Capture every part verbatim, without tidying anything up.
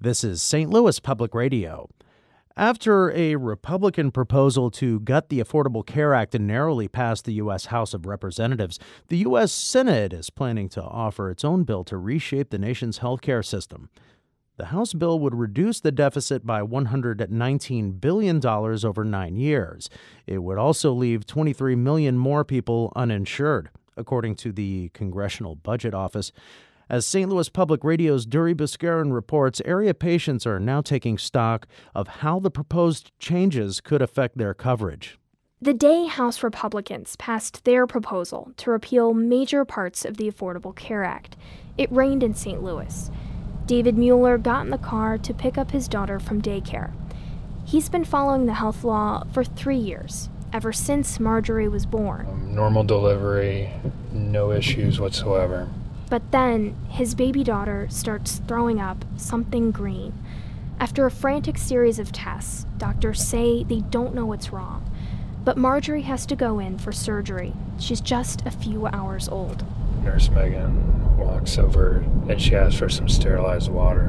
This is Saint Louis Public Radio. After a Republican proposal to gut the Affordable Care Act narrowly passed the U S House of Representatives, the U S Senate is planning to offer its own bill to reshape the nation's health care system. The House bill would reduce the deficit by one hundred nineteen billion dollars over nine years. It would also leave twenty-three million more people uninsured, according to the Congressional Budget Office. As Saint Louis Public Radio's Duri Buscarin reports, area patients are now taking stock of how the proposed changes could affect their coverage. The day House Republicans passed their proposal to repeal major parts of the Affordable Care Act, it rained in Saint Louis. David Mueller got in the car to pick up his daughter from daycare. He's been following the health law for three years, ever since Marjorie was born. Um, normal delivery, no issues whatsoever. But then, his baby daughter starts throwing up something green. After a frantic series of tests, doctors say they don't know what's wrong. But Marjorie has to go in for surgery. She's just a few hours old. Nurse Megan walks over and she asks for some sterilized water.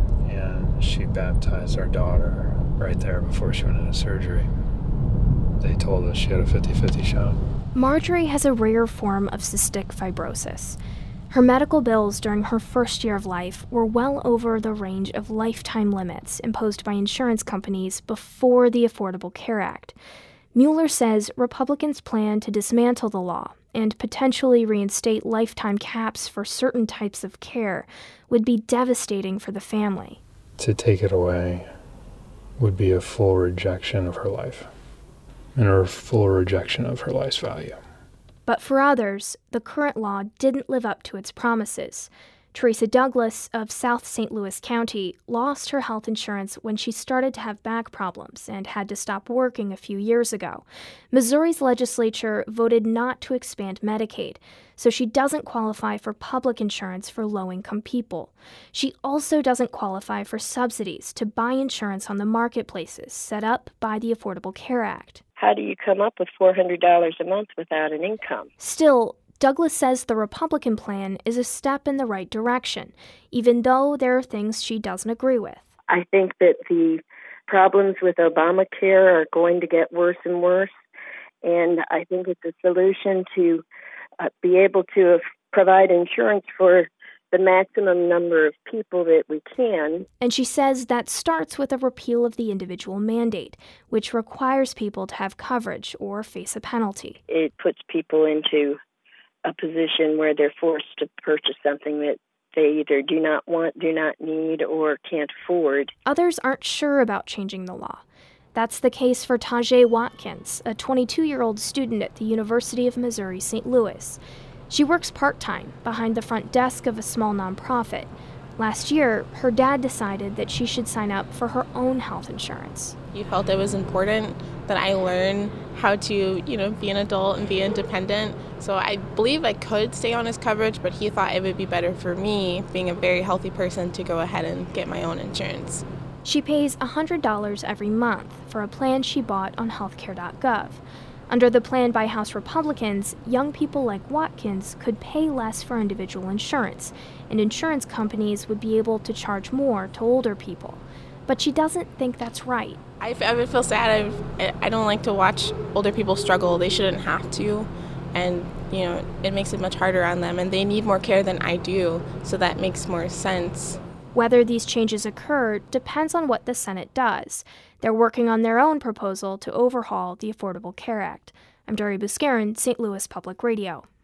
And she baptized our daughter right there before she went into surgery. They told us she had a fifty-fifty shot. Marjorie has a rare form of cystic fibrosis. Her medical bills during her first year of life were well over the range of lifetime limits imposed by insurance companies before the Affordable Care Act. Mueller says Republicans plan to dismantle the law and potentially reinstate lifetime caps for certain types of care would be devastating for the family. To take it away would be a full rejection of her life and a full rejection of her life's value. But for others, the current law didn't live up to its promises. Teresa Douglas of South Saint Louis County lost her health insurance when she started to have back problems and had to stop working a few years ago. Missouri's legislature voted not to expand Medicaid, so she doesn't qualify for public insurance for low-income people. She also doesn't qualify for subsidies to buy insurance on the marketplaces set up by the Affordable Care Act. How do you come up with four hundred dollars a month without an income? Still, Douglas says the Republican plan is a step in the right direction, even though there are things she doesn't agree with. I think that the problems with Obamacare are going to get worse and worse, and I think it's a solution to uh, be able to provide insurance for the maximum number of people that we can. And she says that starts with a repeal of the individual mandate, which requires people to have coverage or face a penalty. It puts people into a position where they're forced to purchase something that they either do not want, do not need, or can't afford. Others aren't sure about changing the law. That's the case for Tajay Watkins, a twenty-two-year-old student at the University of Missouri Saint Louis. She works part-time behind the front desk of a small nonprofit. Last year, her dad decided that she should sign up for her own health insurance. He felt it was important that I learn how to, you know, be an adult and be independent. So I believe I could stay on his coverage, but he thought it would be better for me, being a very healthy person, to go ahead and get my own insurance. She pays one hundred dollars every month for a plan she bought on healthcare dot gov. Under the plan by House Republicans, young people like Watkins could pay less for individual insurance, and insurance companies would be able to charge more to older people. But she doesn't think that's right. I, I would feel sad. I, I don't like to watch older people struggle. They shouldn't have to, and you know, it makes it much harder on them, and they need more care than I do, so that makes more sense. Whether these changes occur depends on what the Senate does. They're working on their own proposal to overhaul the Affordable Care Act. I'm Duri Buscarin, Saint Louis Public Radio.